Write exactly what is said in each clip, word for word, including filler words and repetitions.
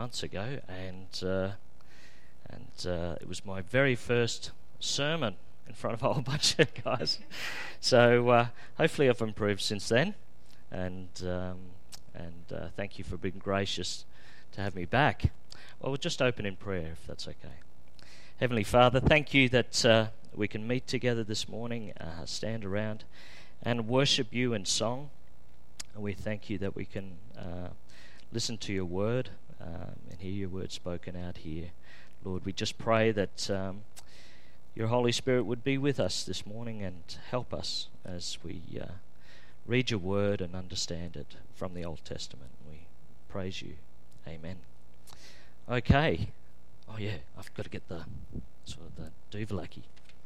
months ago, and uh, and uh, it was my very first sermon in front of a whole bunch of guys. So uh, hopefully I've improved since then, and um, and uh, thank you for being gracious to have me back. Well, we'll just open in prayer, if that's okay. Heavenly Father, thank you that uh, we can meet together this morning, uh, stand around, and worship you in song. And we thank you that we can uh, listen to your word um, and hear your word spoken out here. Lord, we just pray that um, your Holy Spirit would be with us this morning and help us as we uh, read your word and understand it from the Old Testament. We praise you. Amen. Okay. Oh yeah, I've got to get the sort of the Duvalaki.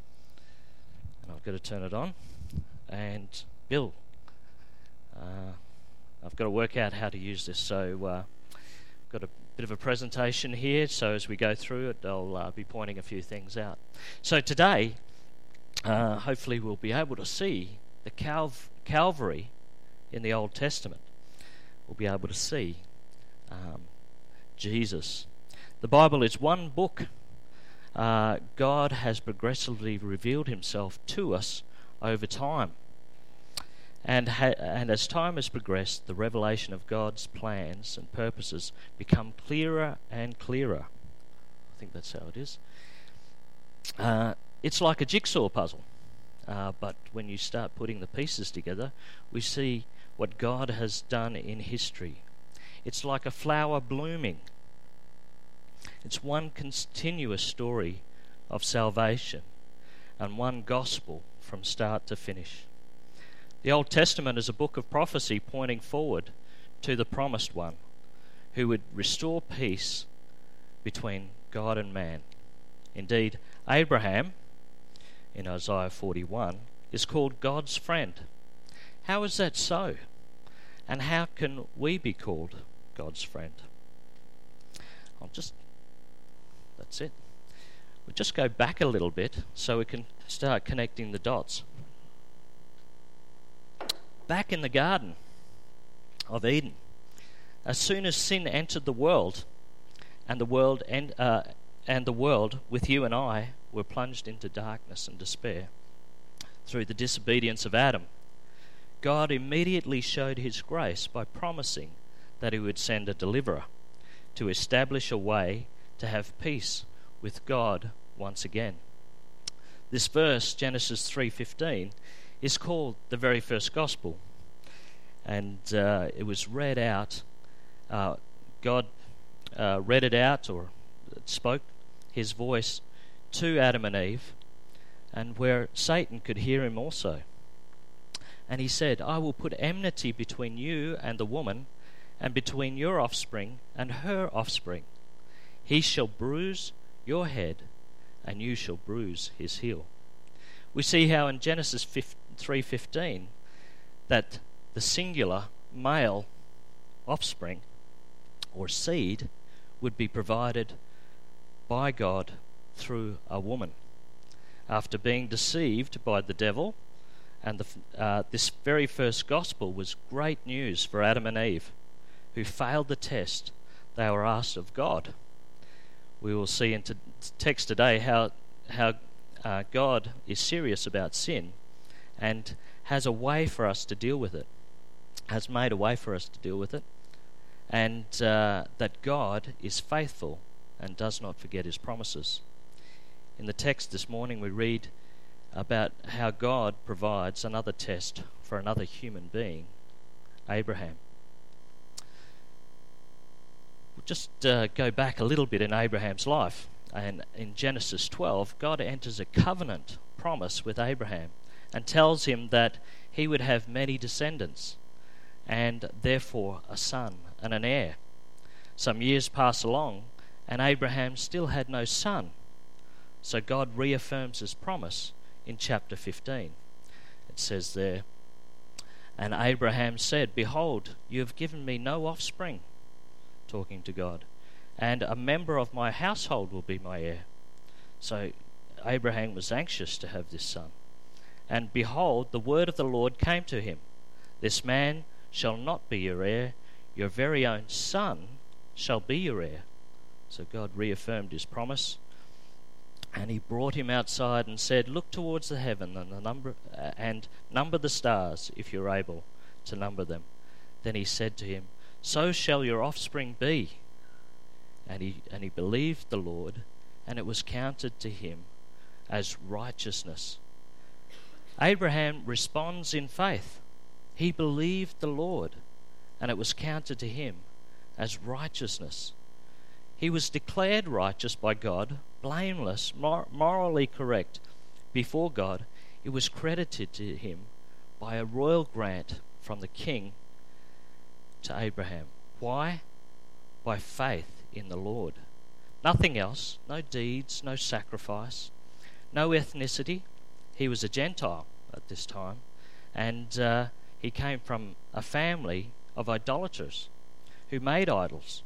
And I've got to turn it on. And Bill, uh, I've got to work out how to use this. So uh, I've got a bit of a presentation here. So as we go through it, I'll uh, be pointing a few things out. So today, uh, hopefully we'll be able to see the Calv- Calvary in the Old Testament. We'll be able to see um, Jesus. The Bible is one book. Uh, God has progressively revealed himself to us over time. And, ha- and as time has progressed, the revelation of God's plans and purposes become clearer and clearer. I think that's how it is. Uh, it's like a jigsaw puzzle. Uh, but when you start putting the pieces together, we see what God has done in history. It's like a flower blooming. It's one continuous story of salvation and one gospel from start to finish. The Old Testament is a book of prophecy pointing forward to the promised one who would restore peace between God and man. Indeed, Abraham, in Isaiah forty-one, is called God's friend. How is that so? And how can we be called God's friend? I'll just... That's it. We'll just go back a little bit so we can start connecting the dots. Back in the Garden of Eden, as soon as sin entered the world, and the world and uh, and the world with you and I were plunged into darkness and despair through the disobedience of Adam, God immediately showed his grace by promising that he would send a deliverer to establish a way to have peace with God once again. This verse, Genesis three fifteen, is called the very first gospel, and uh, it was read out. Uh, God uh, read it out, or spoke his voice to Adam and Eve, and where Satan could hear him also. And he said, "I will put enmity between you and the woman, and between your offspring and her offspring. He shall bruise your head, and you shall bruise his heel." We see how in Genesis three fifteen that the singular male offspring or seed would be provided by God through a woman. After being deceived by the devil, and the, uh, this very first gospel was great news for Adam and Eve, who failed the test they were asked of God. We will see in t- text today how how uh, God is serious about sin and has a way for us to deal with it, has made a way for us to deal with it, and uh, that God is faithful and does not forget his promises. In the text this morning we read about how God provides another test for another human being, Abraham. We'll just uh, go back a little bit in Abraham's life. And in Genesis twelve, God enters a covenant promise with Abraham and tells him that he would have many descendants and therefore a son and an heir. Some years pass along and Abraham still had no son. So God reaffirms his promise in chapter fifteen. It says there, "And Abraham said, Behold, you have given me no offspring," talking to God, "and a member of my household will be my heir." So Abraham was anxious to have this son. "And behold, the word of the Lord came to him, This man shall not be your heir, your very own son shall be your heir. So God reaffirmed his promise, and he brought him outside and said, look towards the heaven and the number uh, and number the stars, if you're able to number them. Then he said to him, so shall your offspring be. And he and he believed the Lord, and it was counted to him as righteousness. Abraham responds in faith. He believed the Lord, and it was counted to him as righteousness. He was declared righteous by God, blameless, mor- morally correct before God. It was credited to him by a royal grant from the king to Abraham. Why? By faith in the Lord. Nothing else, no deeds, no sacrifice, no ethnicity. He was a Gentile at this time, and uh, he came from a family of idolaters who made idols.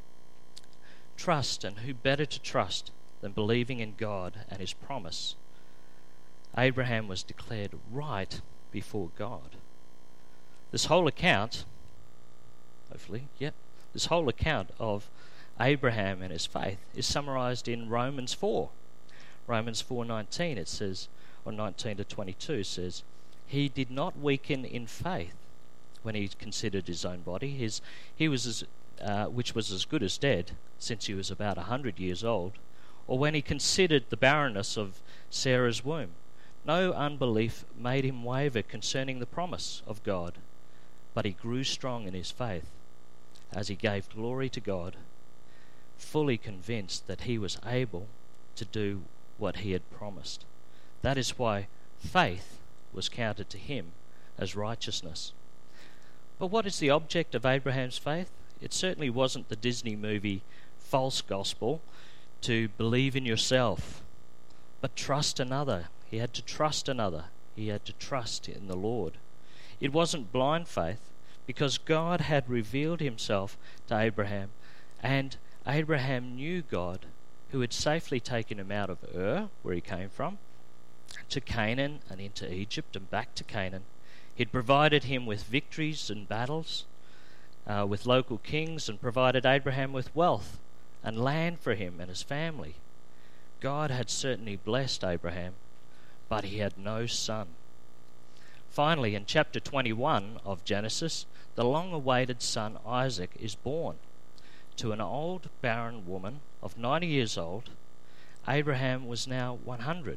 Trust, and who better to trust than believing in God and his promise? Abraham was declared right before God. This whole account, hopefully, yep, this whole account of Abraham and his faith is summarized in Romans four. Romans four nineteen, it says, or nineteen to twenty-two says, he did not weaken in faith when he considered his own body. His he was as uh, which was as good as dead, since he was about a hundred years old, or when he considered the barrenness of Sarah's womb. No unbelief made him waver concerning the promise of God, but he grew strong in his faith as he gave glory to God, fully convinced that he was able to do what he had promised. That is why faith was counted to him as righteousness. But what is the object of Abraham's faith? It certainly wasn't the Disney movie false gospel to believe in yourself, but trust another. He had to trust another. He had to trust in the Lord. It wasn't blind faith, because God had revealed himself to Abraham, and Abraham knew God, who had safely taken him out of Ur, where he came from, to Canaan and into Egypt and back to Canaan. He'd provided him with victories and battles, uh, with local kings, and provided Abraham with wealth and land for him and his family. God had certainly blessed Abraham, but he had no son. Finally, in chapter twenty-one of Genesis, the long-awaited son Isaac is born to an old barren woman of ninety years old. Abraham was now one hundred.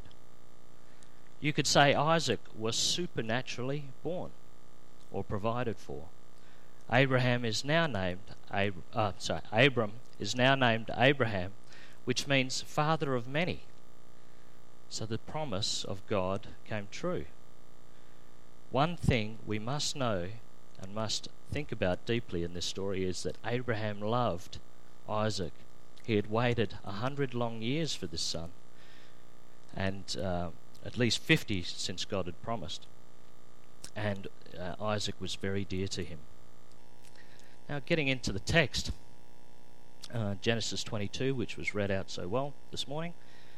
You could say Isaac was supernaturally born or provided for. Abraham is now named Ab- uh, sorry, Abram is now named Abraham, which means father of many. So the promise of God came true. One thing we must know and must think about deeply in this story is that Abraham loved Isaac. He had waited a hundred long years for this son, and uh, at least fifty since God had promised. And uh, Isaac was very dear to him. Now, getting into the text, uh, Genesis twenty-two, which was read out so well this morning,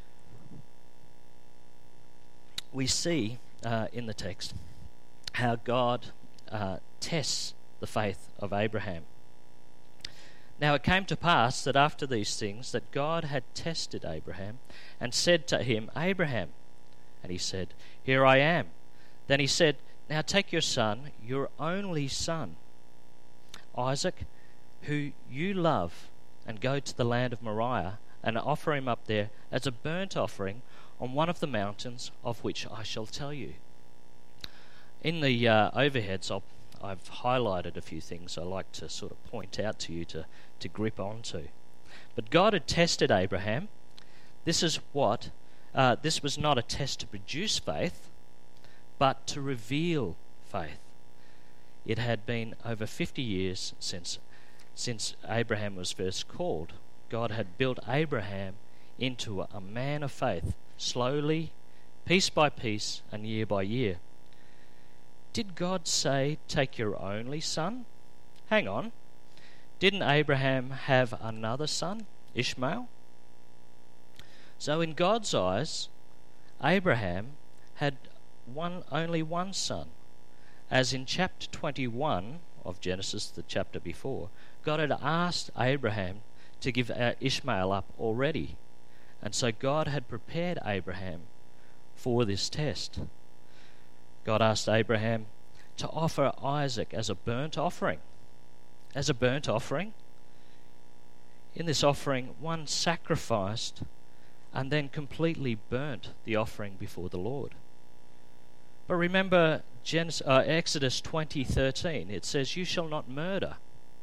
we see uh, in the text how God uh, tests the faith of Abraham. Now it came to pass that after these things that God had tested Abraham and said to him, Abraham. And he said, Here I am. Then he said, Now take your son, your only son, Isaac, who you love, and go to the land of Moriah, and offer him up there as a burnt offering on one of the mountains of which I shall tell you. In the uh, overheads, I'll, I've highlighted a few things I like to sort of point out to you to, to grip onto. But God had tested Abraham. This is what, uh, this was not a test to produce faith, but to reveal faith. It had been over fifty years since, since Abraham was first called. God had built Abraham into a, a man of faith, slowly, piece by piece, and year by year. Did God say, take your only son? Hang on. Didn't Abraham have another son, Ishmael? So in God's eyes, Abraham had one only one son. As in chapter twenty-one of Genesis, the chapter before, God had asked Abraham to give Ishmael up already. And so God had prepared Abraham for this test. God asked Abraham to offer Isaac as a burnt offering. As a burnt offering. In this offering, one sacrificed and then completely burnt the offering before the Lord. But remember Genesis, uh, Exodus twenty thirteen. It says, "You shall not murder."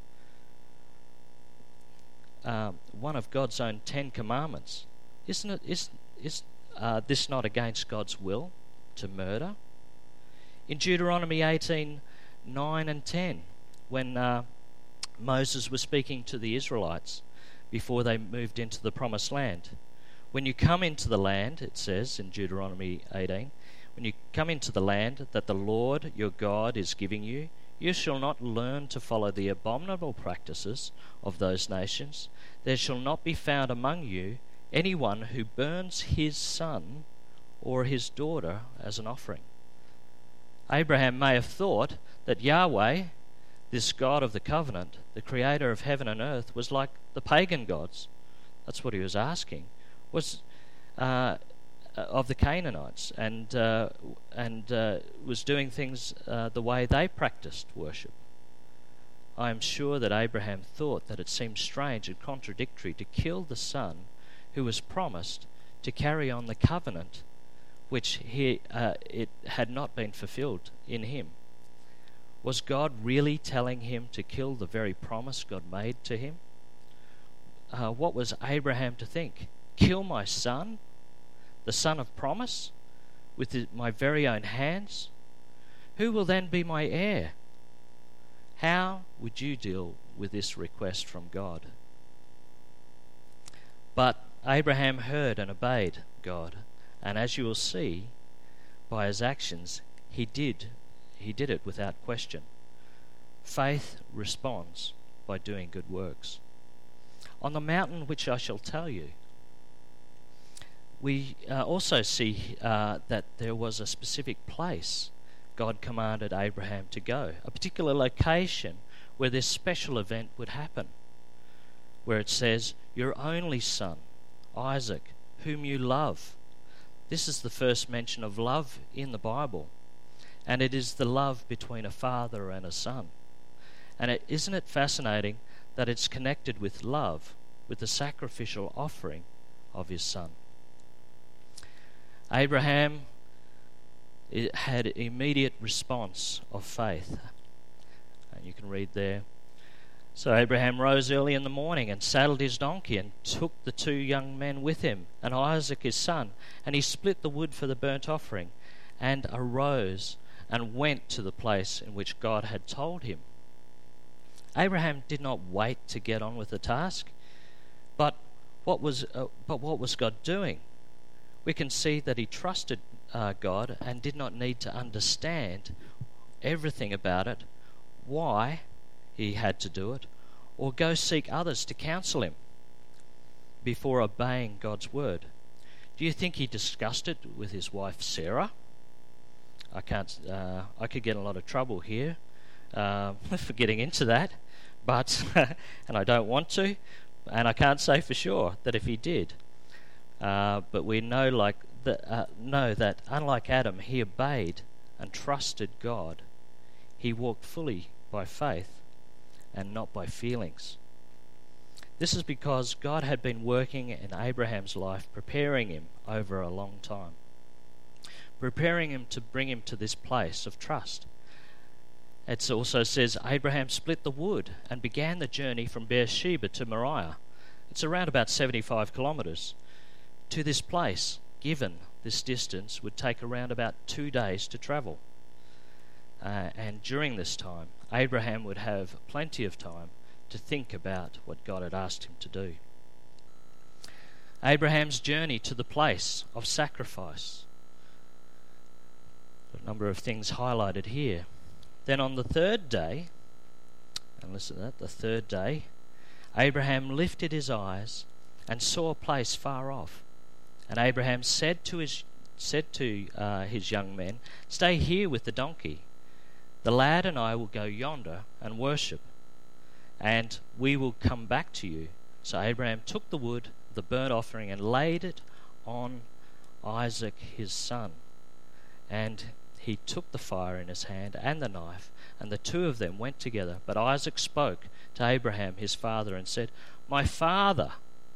Um, one of God's own Ten Commandments. Isn't it? Is is uh, this not against God's will to murder? In Deuteronomy eighteen nine and ten, when uh, Moses was speaking to the Israelites before they moved into the Promised Land, when you come into the land, it says in Deuteronomy eighteen, when you come into the land that the Lord your God is giving you, you shall not learn to follow the abominable practices of those nations. There shall not be found among you anyone who burns his son or his daughter as an offering. Abraham may have thought that Yahweh, this God of the covenant, the creator of heaven and earth, was like the pagan gods. That's what he was asking. Was uh, of the Canaanites, and uh, and uh, was doing things uh, the way they practiced worship. I am sure that Abraham thought that it seemed strange and contradictory to kill the son who was promised to carry on the covenant, which he uh, it had not been fulfilled in him. Was God really telling him to kill the very promise God made to him? Uh, what was Abraham to think? Kill my son, the son of promise, with his, my very own hands? Who will then be my heir? How would you deal with this request from God? But Abraham heard and obeyed God, and as you will see by his actions, he did he did it without question. Faith responds by doing good works. On the mountain which I shall tell you, we uh, also see uh, that there was a specific place God commanded Abraham to go, a particular location where this special event would happen, where it says, "Your only son, Isaac, whom you love." This is the first mention of love in the Bible, and it is the love between a father and a son. And it, isn't it fascinating that it's connected with love, with the sacrificial offering of his son? Abraham had immediate response of faith. And you can read there. So Abraham rose early in the morning and saddled his donkey and took the two young men with him and Isaac his son, and he split the wood for the burnt offering and arose and went to the place in which God had told him. Abraham did not wait to get on with the task, but what was uh, but what was God doing? We can see that he trusted uh, God and did not need to understand everything about it, why he had to do it, or go seek others to counsel him before obeying God's word. Do you think he discussed it with his wife Sarah? I can't. Uh, I could get in a lot of trouble here uh, for getting into that, but and I don't want to, and I can't say for sure that if he did. Uh, but we know, like that, uh, know that unlike Adam, he obeyed and trusted God. He walked fully by faith and not by feelings. This is because God had been working in Abraham's life, preparing him over a long time, preparing him to bring him to this place of trust. It also says Abraham split the wood and began the journey from Beersheba to Moriah. It's around about seventy-five kilometres. To this place, given this distance, would take around about two days to travel. Uh, and during this time, Abraham would have plenty of time to think about what God had asked him to do. Abraham's journey to the place of sacrifice. A number of things highlighted here. Then on the third day, and listen to that, the third day, Abraham lifted his eyes and saw a place far off. And Abraham said to his said to uh, his young men, "Stay here with the donkey. The lad and I will go yonder and worship, and we will come back to you. So Abraham took the wood of the burnt offering and laid it on Isaac his son. And he took the fire in his hand and the knife, and the two of them went together. But Isaac spoke to Abraham his father and said, My father,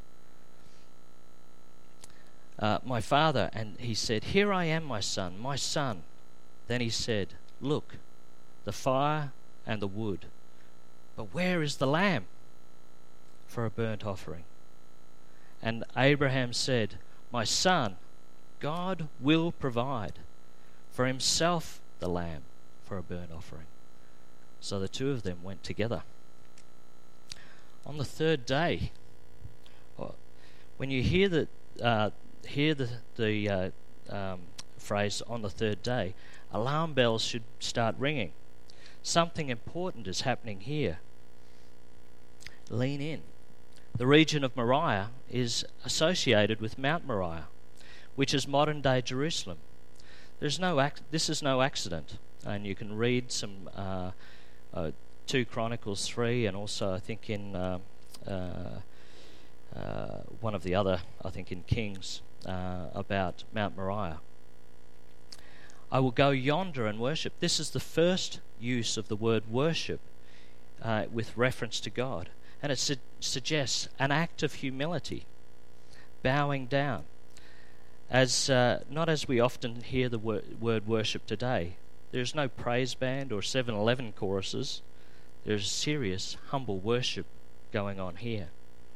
uh, my father. And he said, Here I am, my son, my son. Then he said, Look, the fire and the wood, but where is the lamb for a burnt offering? And Abraham said, My son, God will provide for himself the lamb for a burnt offering. So the two of them went together. On the third day, when you hear the uh, hear the the uh, um, phrase "on the third day," alarm bells should start ringing. Something important is happening here. Lean in. The region of Moriah is associated with Mount Moriah, which is modern-day Jerusalem. There's no ac- this is no accident, and you can read some uh, uh, two Chronicles three, and also I think in uh, uh, uh, one of the other, I think in Kings, uh, about Mount Moriah. I will go yonder and worship. This is the first use of the word worship uh, with reference to God, and it su- suggests an act of humility, bowing down. As uh, not as we often hear the wor- word worship today. There's no praise band or seven eleven choruses. There's serious, humble worship going on here.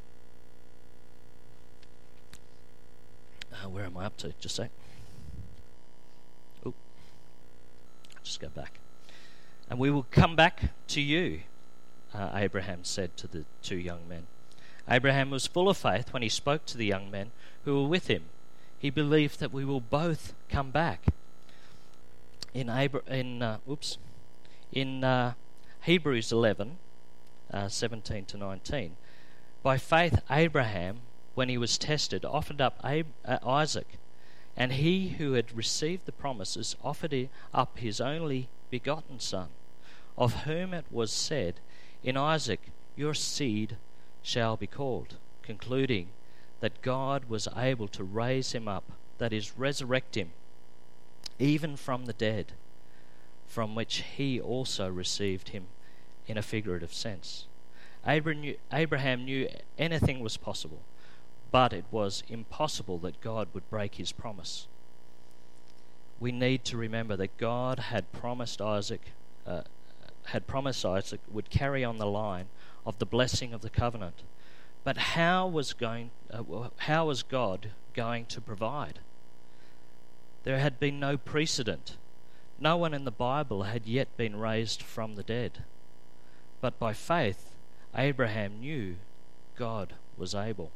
Uh, where am I up to? Just a sec. Oh, I'll just go back. And we will come back to you, uh, Abraham said to the two young men. Abraham was full of faith when he spoke to the young men who were with him. He believed that we will both come back. In Abra- in uh, oops, in uh, Hebrews eleven, uh, seventeen to nineteen, by faith Abraham, when he was tested, offered up Ab- uh, Isaac, and he who had received the promises offered up his only begotten son, of whom it was said, "In Isaac your seed shall be called," concluding that God was able to raise him up, that is, resurrect him, even from the dead, from which he also received him in a figurative sense. Abraham knew anything was possible, but it was impossible that God would break his promise. We need to remember that God had promised Isaac, uh, had promised Isaac would carry on the line of the blessing of the covenant. But how was going? Uh, how was God going to provide? There had been no precedent. No one in the Bible had yet been raised from the dead. But by faith, Abraham knew God was able.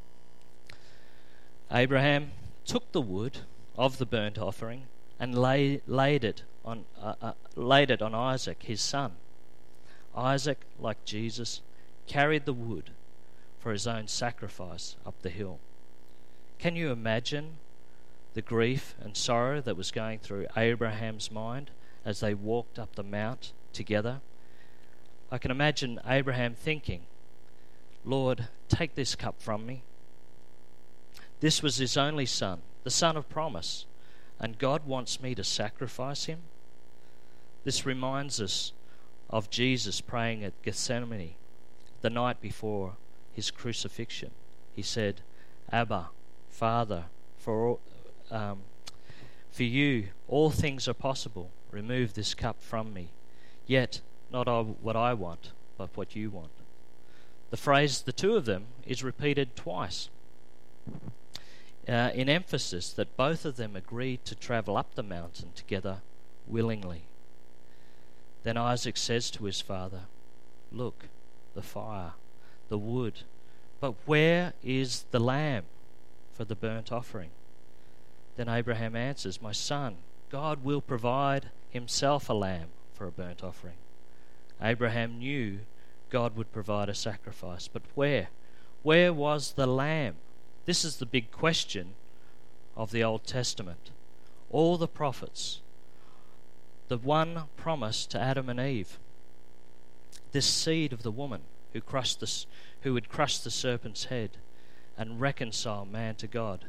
Abraham took the wood of the burnt offering and lay, laid it on uh, uh, laid it on Isaac, his son. Isaac, like Jesus, carried the wood for his own sacrifice up the hill. Can you imagine the grief and sorrow that was going through Abraham's mind as they walked up the mount together? I can imagine Abraham thinking, Lord, take this cup from me. This was his only son, the son of promise, and God wants me to sacrifice him? This reminds us of Jesus praying at Gethsemane the night before his crucifixion. He said, Abba, Father, for all, um, for you all things are possible. Remove this cup from me. Yet not what I want, but what you want. The phrase "the two of them" is repeated twice uh, in emphasis that both of them agreed to travel up the mountain together willingly. Then Isaac says to his father, Look, the fire, the wood, but where is the lamb for the burnt offering? Then Abraham answers, My son, God will provide himself a lamb for a burnt offering. Abraham knew God would provide a sacrifice, but where? Where was the lamb? This is the big question of the Old Testament. All the prophets, the one promised to Adam and Eve, this seed of the woman, who crushed the, s- who would crush the serpent's head and reconcile man to God.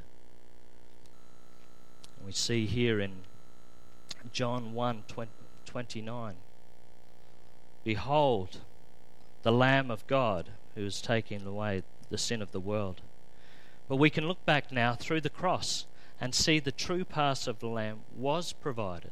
We see here in John one twenty-nine, behold, the Lamb of God who is taking away the sin of the world. But we can look back now through the cross and see the true pass of the Lamb was provided.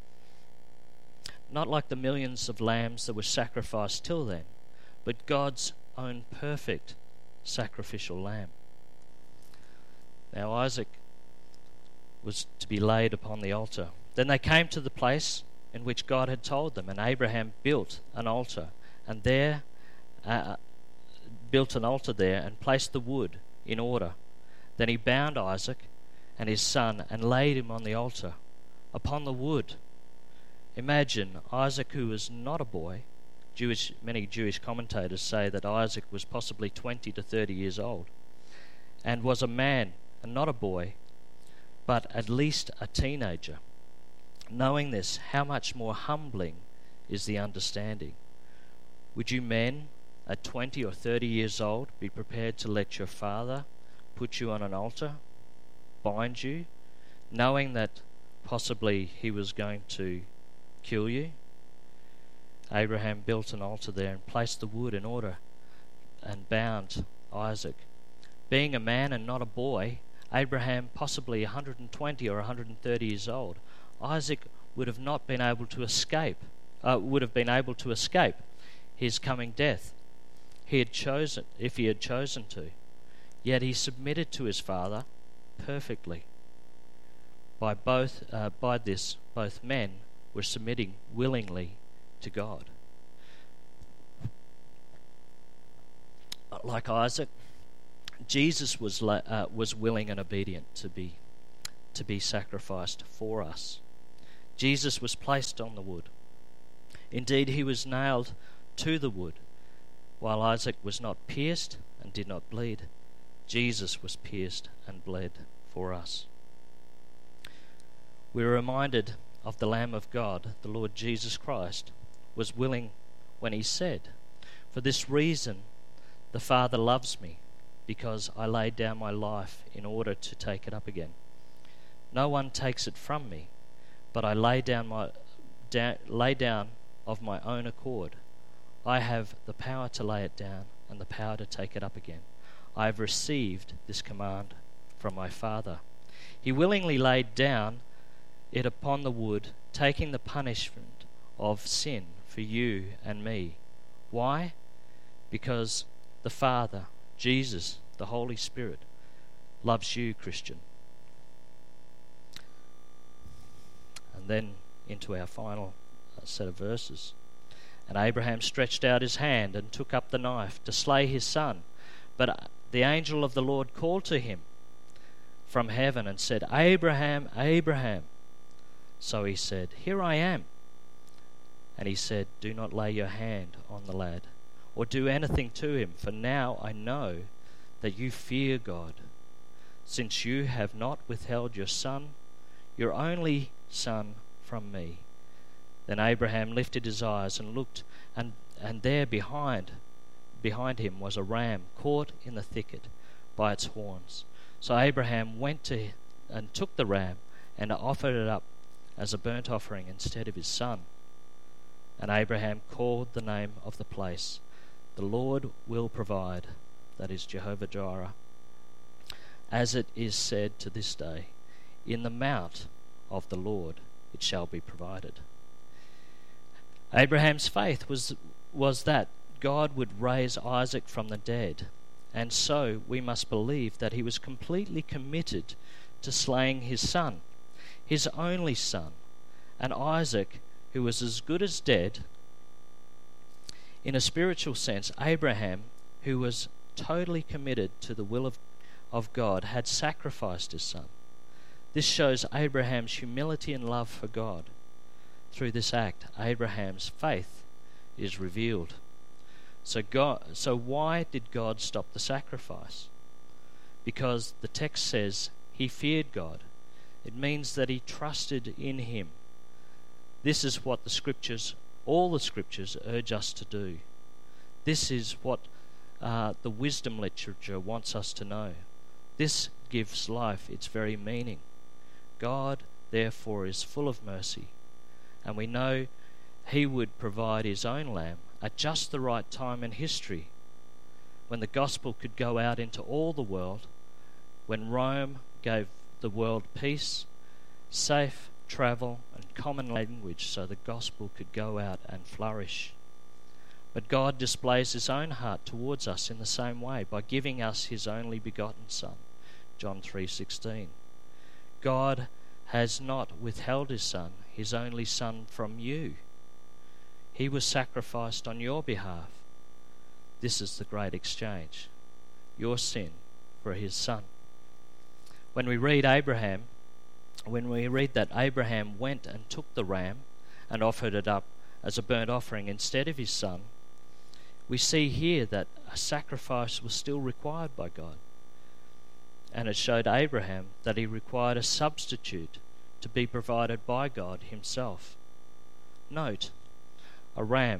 Not like the millions of lambs that were sacrificed till then, but God's own perfect sacrificial lamb. Now Isaac was to be laid upon the altar. Then they came to the place in which God had told them, and Abraham built an altar, and there uh, built an altar there, and placed the wood in order. Then he bound Isaac and his son, and laid him on the altar, upon the wood. Imagine Isaac, who was not a boy. Jewish, many Jewish commentators say that Isaac was possibly twenty to thirty years old, and was a man, and not a boy, but at least a teenager. Knowing this, how much more humbling is the understanding? Would you men at twenty or thirty years old be prepared to let your father put you on an altar, bind you, knowing that possibly he was going to kill you? Abraham built an altar there and placed the wood in order and bound Isaac. Being a man and not a boy, Abraham possibly one hundred twenty or one hundred thirty years old, Isaac would have not been able to escape, uh, would have been able to escape his coming death. He had chosen, if he had chosen to. Yet he submitted to his father perfectly. By both, uh, by this, both men were submitting willingly to God. Like Isaac, Jesus was uh, was willing and obedient to be to be sacrificed for us. Jesus was placed on the wood. Indeed, he was nailed to the wood. While Isaac was not pierced and did not bleed, Jesus was pierced and bled for us. We are reminded of the Lamb of God, the Lord Jesus Christ, was willing when he said, "For this reason the Father loves me, because I laid down my life in order to take it up again. No one takes it from me, but I lay down my da- lay down of my own accord. I have the power to lay it down and the power to take it up again. I have received this command from my Father." He willingly laid down it upon the wood, taking the punishment of sin for you and me. Why? Because the Father, Jesus, the Holy Spirit, loves you, Christian. And then into our final uh, set of verses. And Abraham stretched out his hand and took up the knife to slay his son. But the angel of the Lord called to him from heaven and said, "Abraham, Abraham." So he said, "Here I am." And he said, "Do not lay your hand on the lad, or do anything to him, for now I know that you fear God, since you have not withheld your son, your only son, from me." Then Abraham lifted his eyes and looked, and, and there behind behind him was a ram caught in the thicket by its horns. So Abraham went to and took the ram and offered it up as a burnt offering instead of his son. And Abraham called the name of the place, "The Lord will provide," that is Jehovah Jireh. As it is said to this day, "In the mount of the Lord it shall be provided." Abraham's faith was was that God would raise Isaac from the dead, and so we must believe that he was completely committed to slaying his son, his only son, and Isaac, who was as good as dead. In a spiritual sense, Abraham, who was totally committed to the will of, of God, had sacrificed his son. This shows Abraham's humility and love for God. Through this act, Abraham's faith is revealed. So God, so why did God stop the sacrifice? Because the text says he feared God. It means that he trusted in him. This is what the scriptures, all the scriptures, urge us to do. This is what uh, the wisdom literature wants us to know. This gives life its very meaning. God, therefore, is full of mercy, and we know he would provide his own lamb at just the right time in history, when the gospel could go out into all the world, when Rome gave the world peace, safe travel, and common language so the gospel could go out and flourish. But God displays his own heart towards us in the same way by giving us his only begotten Son, John three sixteen. God has not withheld his Son, his only Son, from you. He was sacrificed on your behalf. This is the great exchange, your sin for his Son. When we read Abraham, when we read that Abraham went and took the ram and offered it up as a burnt offering instead of his son, we see here that a sacrifice was still required by God. And it showed Abraham that he required a substitute to be provided by God himself. Note, a ram.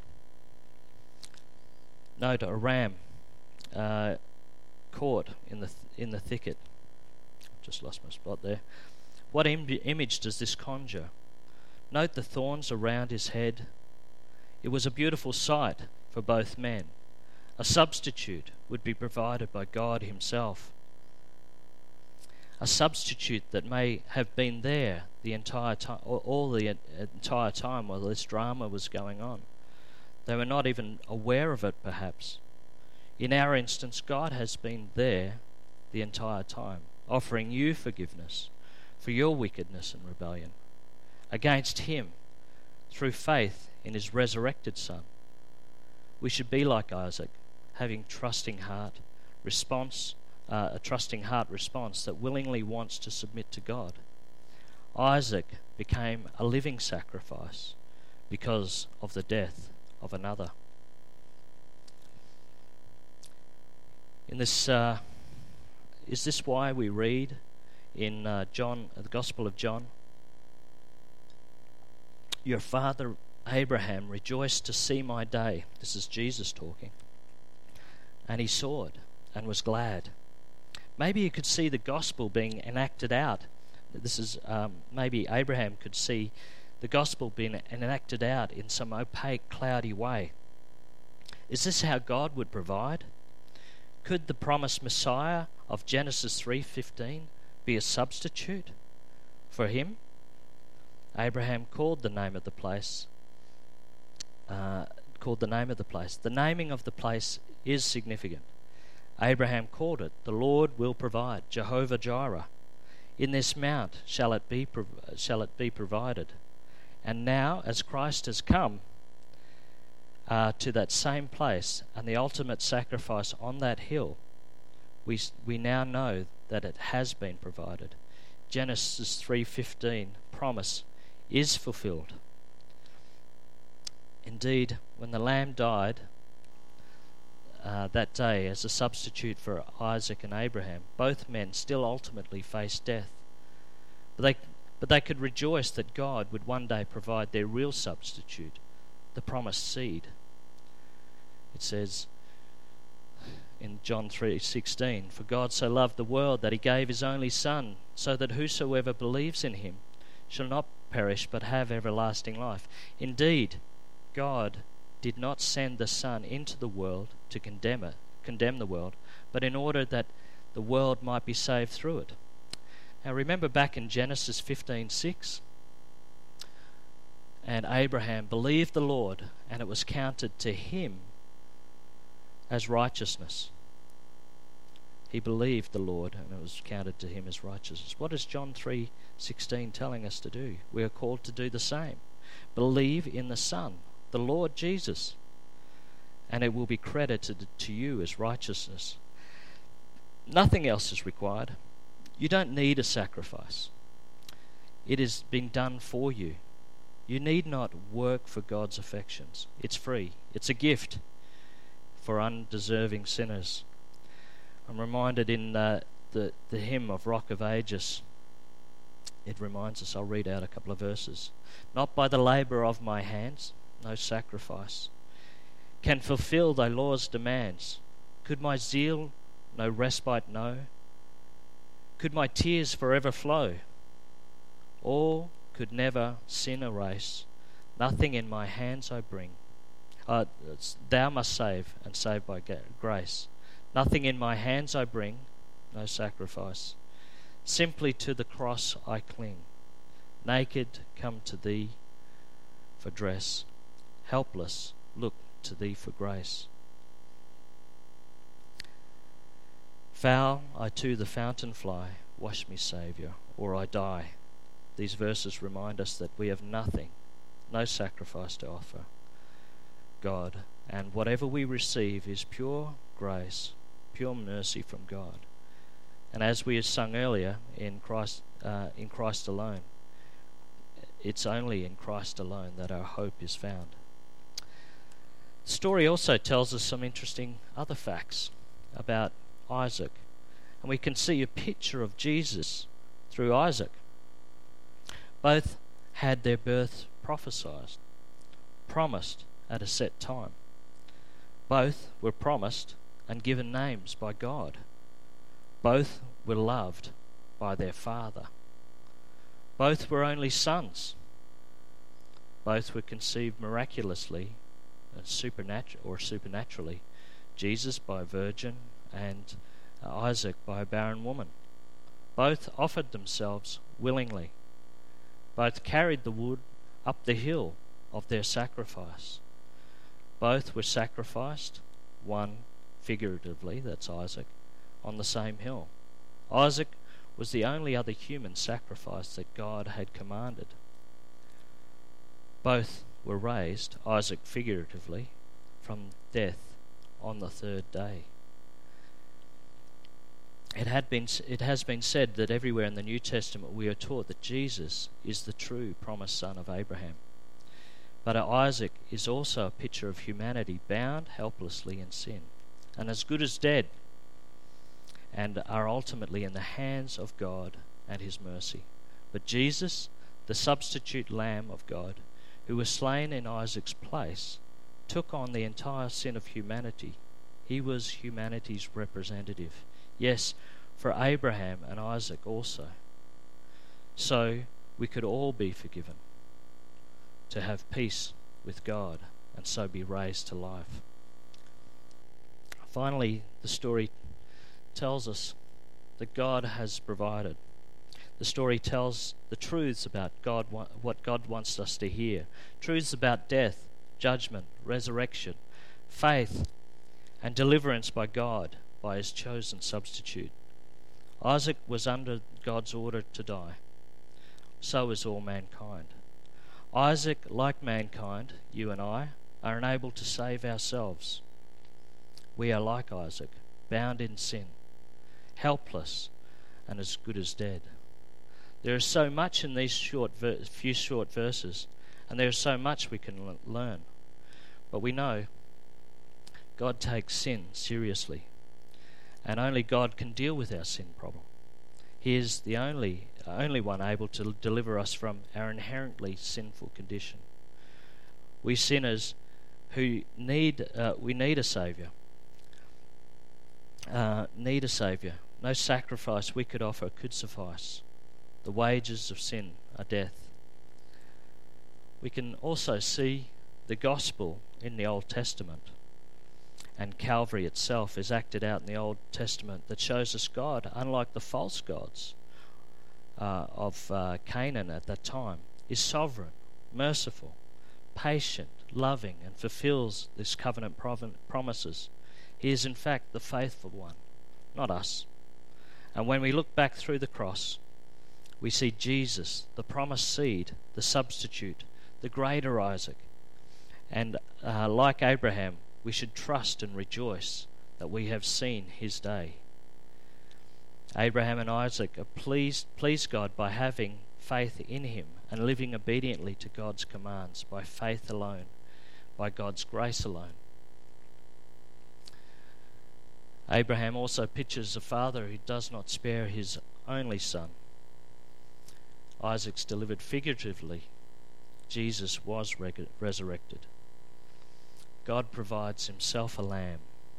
Note, a ram uh, caught in the th- in the thicket. Just lost my spot there. What Im- image does this conjure? Note the thorns around his head. It was a beautiful sight for both men. A substitute would be provided by God himself. A substitute that may have been there the entire time, or all the entire time while this drama was going on. They were not even aware of it, perhaps. In our instance, God has been there the entire time, offering you forgiveness for your wickedness and rebellion against him through faith in his resurrected Son. We should be like Isaac, having trusting heart response, uh, a trusting heart response that willingly wants to submit to God. Isaac became a living sacrifice because of the death of another. In this, uh, is this why we read in uh, John, the Gospel of John, your father Abraham rejoiced to see my day. This is Jesus talking. And he saw it and was glad. Maybe you could see the gospel being enacted out. This is um, maybe Abraham could see the gospel being enacted out in some opaque, cloudy way. Is this how God would provide? Could the promised Messiah of Genesis three fifteen be a substitute for him? Abraham called the name of the place. Uh, called the name of the place. The naming of the place is significant. Abraham called it, the Lord will provide, Jehovah Jireh. In this mount shall it be prov- shall it be provided. And now, as Christ has come uh, to that same place and the ultimate sacrifice on that hill, we we now know that it has been provided. Genesis three fifteen promise is fulfilled. Indeed, when the lamb died uh, that day as a substitute for Isaac and Abraham, both men still ultimately faced death. But they, but they could rejoice that God would one day provide their real substitute, the promised seed. It says in John three sixteen, for God so loved the world that he gave his only Son, so that whosoever believes in him shall not perish but have everlasting life. Indeed, God did not send the Son into the world to condemn it, condemn the world, but in order that the world might be saved through it. Now remember back in Genesis fifteen six, and Abraham believed the Lord, and it was counted to him as righteousness. He believed the Lord, and it was counted to him as righteousness. What is John three sixteen telling us to do? We are called to do the same. Believe in the Son, the Lord Jesus, and it will be credited to you as righteousness. Nothing else is required. You don't need a sacrifice. It is being done for you. You need not work for God's affections. It's free. It's a gift for undeserving sinners. I'm reminded in uh, the, the hymn of Rock of Ages, it reminds us, I'll read out a couple of verses. Not by the labour of my hands, no sacrifice. can fulfill thy law's demands? Could my zeal no respite know? Could my tears forever flow? Or could never sin erase? Nothing in my hands I bring. Uh, thou must save, and save by grace. Nothing in my hands I bring, no sacrifice. Simply to the cross I cling. Naked come to thee for dress. Helpless look to thee for grace. Foul I to the fountain fly. Wash me, Saviour, or I die. These verses remind us that we have nothing, no sacrifice to offer God, and whatever we receive is pure grace, pure mercy from God. And as we have sung earlier, in Christ, uh, in Christ alone, it's only in Christ alone that our hope is found. The story also tells us some interesting other facts about Isaac, and we can see a picture of Jesus through Isaac. Both had their birth prophesied, promised at a set time. Both were promised and given names by God. Both were loved by their father. Both were only sons. Both were conceived miraculously and supernatural or supernaturally. Jesus by a virgin and Isaac by a barren woman. Both offered themselves willingly. Both carried the wood up the hill of their sacrifice. Both were sacrificed, one figuratively, that's Isaac, on the same hill. Isaac was the only other human sacrifice that God had commanded. Both were raised, Isaac figuratively, from death on the third day. It had been, it has been said that everywhere in the New Testament we are taught that Jesus is the true promised son of Abraham. But Isaac is also a picture of humanity bound helplessly in sin, and as good as dead, and are ultimately in the hands of God and his mercy. But Jesus, the substitute Lamb of God, who was slain in Isaac's place, took on the entire sin of humanity. He was humanity's representative. Yes, for Abraham and Isaac also. So we could all be forgiven, to have peace with God, and so be raised to life. Finally, the story tells us that God has provided. The story tells the truths about God, what God wants us to hear. Truths about death, judgment, resurrection, faith, and deliverance by God, by his chosen substitute. Isaac was under God's order to die. So is all mankind. Isaac, like mankind, you and I, are unable to save ourselves. We are like Isaac, bound in sin, helpless, and as good as dead. There is so much in these short ver- few short verses, and there is so much we can l- learn. But we know God takes sin seriously, and only God can deal with our sin problem. He is the only only one able to deliver us from our inherently sinful condition. We sinners who need uh, we need a saviour. Uh, need a saviour. No sacrifice we could offer could suffice. The wages of sin are death. We can also see the gospel in the Old Testament, and Calvary itself is acted out in the Old Testament that shows us God, unlike the false gods uh, of uh, Canaan at that time, is sovereign, merciful, patient, loving, and fulfills this covenant prov- promises. He is in fact the faithful one, not us. And when we look back through the cross, we see Jesus, the promised seed, the substitute, the greater Isaac. And uh, like Abraham, we should trust and rejoice that we have seen his day. Abraham and Isaac are pleased, pleased God by having faith in him and living obediently to God's commands by faith alone, by God's grace alone. Abraham also pictures a father who does not spare his only son. Isaac's delivered figuratively. Jesus was reg- resurrected. God provides himself a lamb.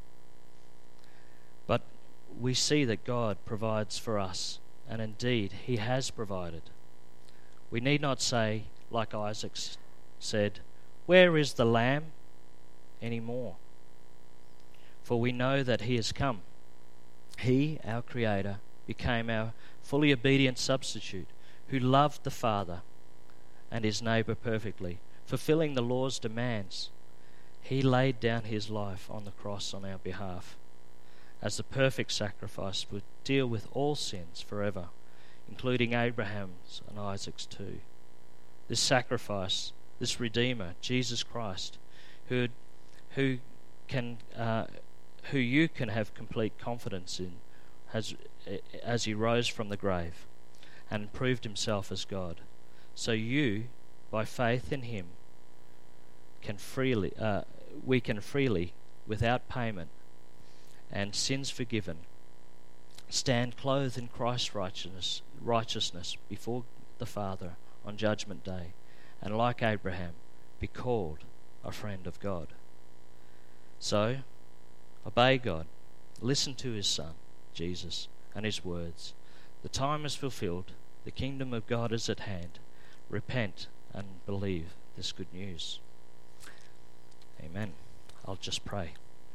But we see that God provides for us, and indeed he has provided. We need not say, like Isaac said, "Where is the lamb?" anymore. For we know that he has come. He, our Creator, became our fully obedient substitute, who loved the Father and his neighbour perfectly, fulfilling the law's demands. He laid down his life on the cross on our behalf, as the perfect sacrifice would deal with all sins forever, including Abraham's and Isaac's too. This sacrifice, this Redeemer, Jesus Christ, who who can uh, who you can have complete confidence in, has as he rose from the grave and proved himself as God. So you, by faith in him, can freely uh, we can freely, without payment and sins forgiven, stand clothed in Christ's righteousness, righteousness before the Father on Judgment Day, and like Abraham, be called a friend of God. So, obey God, listen to his Son, Jesus, and his words. The time is fulfilled, the kingdom of God is at hand. Repent and believe this good news. Amen. I'll just pray.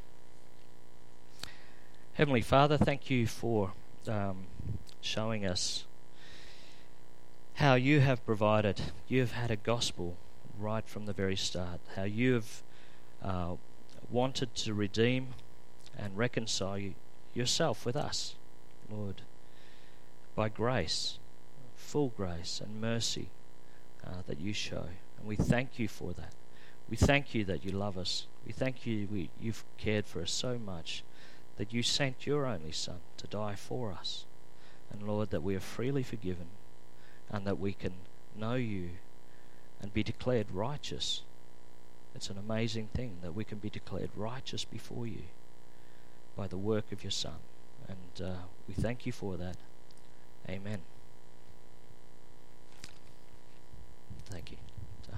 Heavenly Father, thank you for um, showing us how you have provided. You have had a gospel right from the very start. How you have uh, wanted to redeem and reconcile you, yourself with us, Lord, by grace, full grace and mercy uh, that you show. And we thank you for that. We thank you that you love us. We thank you we, you've cared for us so much that you sent your only Son to die for us. And Lord, that we are freely forgiven and that we can know you and be declared righteous. It's an amazing thing that we can be declared righteous before you by the work of your Son. And uh, we thank you for that. Amen. Thank you.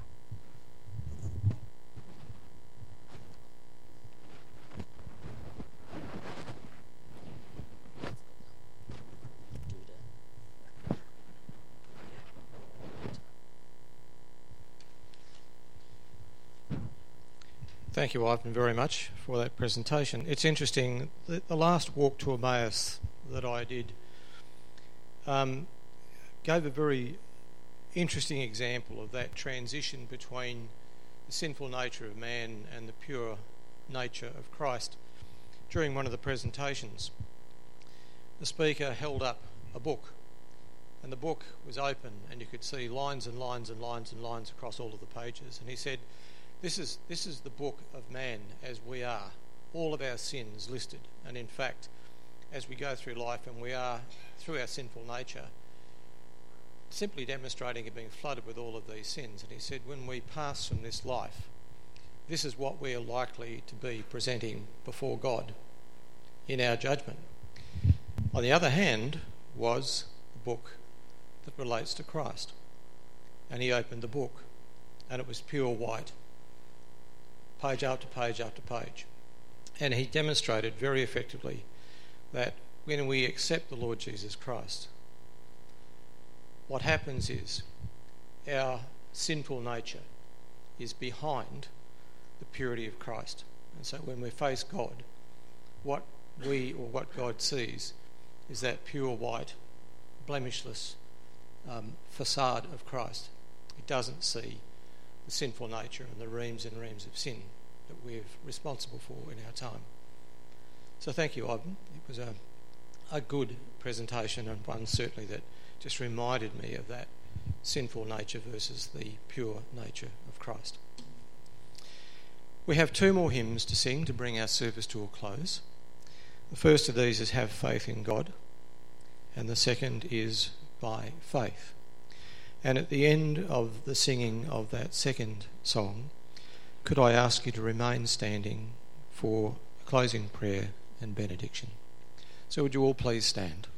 Thank you, Ivan, very much for that presentation. It's interesting, the, the last walk to Emmaus that I did um, gave a very interesting example of that transition between the sinful nature of man and the pure nature of Christ. During one of the presentations, the speaker held up a book, and the book was open, and you could see lines and lines and lines and lines across all of the pages. And he said, This is this is the book of man as we are, all of our sins listed. And in fact, as we go through life and we are, through our sinful nature, simply demonstrating it being flooded with all of these sins. And he said, when we pass from this life, this is what we are likely to be presenting before God in our judgment. On the other hand was the book that relates to Christ. And he opened the book, and it was pure white, page after page after page. And he demonstrated very effectively that when we accept the Lord Jesus Christ, what happens is our sinful nature is behind the purity of Christ. And so when we face God, what we or what God sees is that pure white, blemishless um, facade of Christ. He doesn't see the sinful nature and the reams and reams of sin that we're responsible for in our time. So thank you, Ivan. It was a, a good presentation, and one certainly that just reminded me of that sinful nature versus the pure nature of Christ. We have two more hymns to sing to bring our service to a close. The first of these is Have Faith in God, and the second is By Faith. And at the end of the singing of that second song, could I ask you to remain standing for a closing prayer and benediction? So would you all please stand?